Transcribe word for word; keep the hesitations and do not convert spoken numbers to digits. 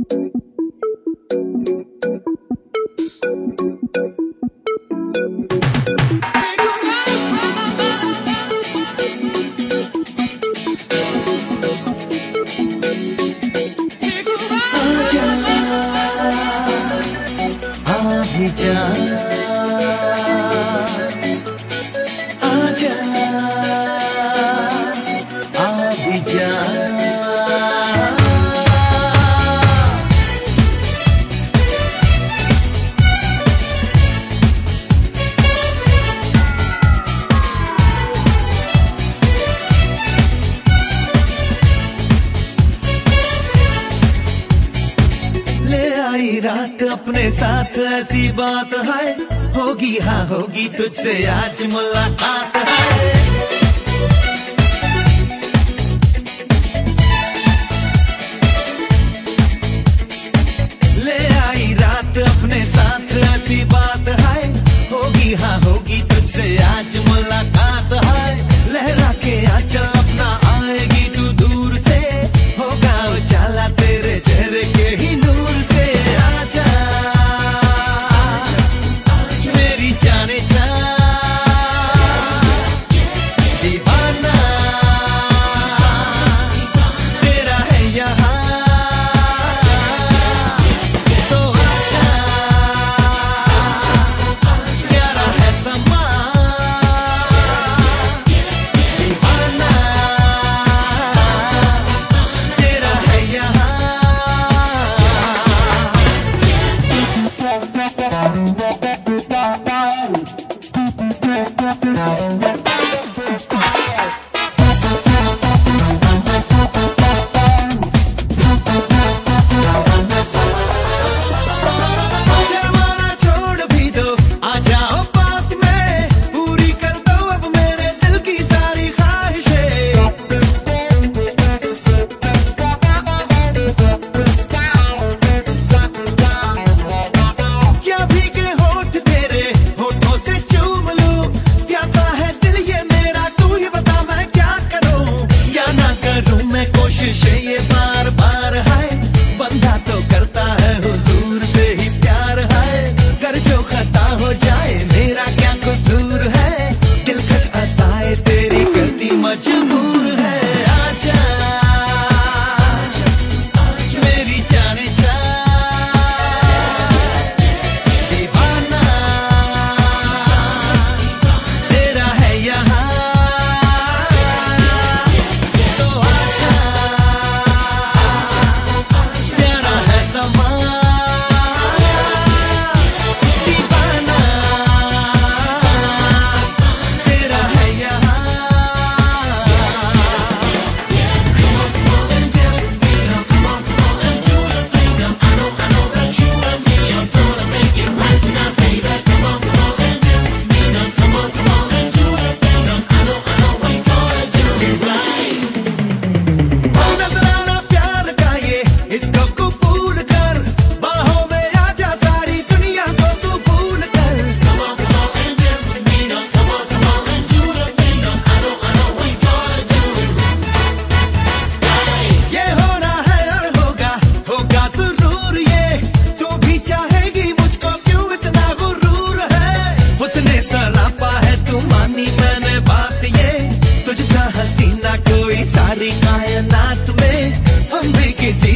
जा आजा आ भी जा। रात अपने साथ ऐसी बात है, होगी हाँ होगी तुझसे आज मुलाकात है। ले आई रात अपने साथ ऐसी बात है, होगी हाँ होगी तुझसे आज मुलाकात है। लहरा के आंचल अपना आएगी तू दूर से, होगा उजाला तेरे चेहरे के ही नूर से। ये बार बार है बंदा तो करता है हुजूर से ही प्यार है। कर जो खता हो जाए मेरा क्या कसूर है, दिलकश अताए तेरी करती मजबूर है। आजा मेरी जाने जा दीवाना तेरा है यहाँ। सारी कायनात में हम भी किसी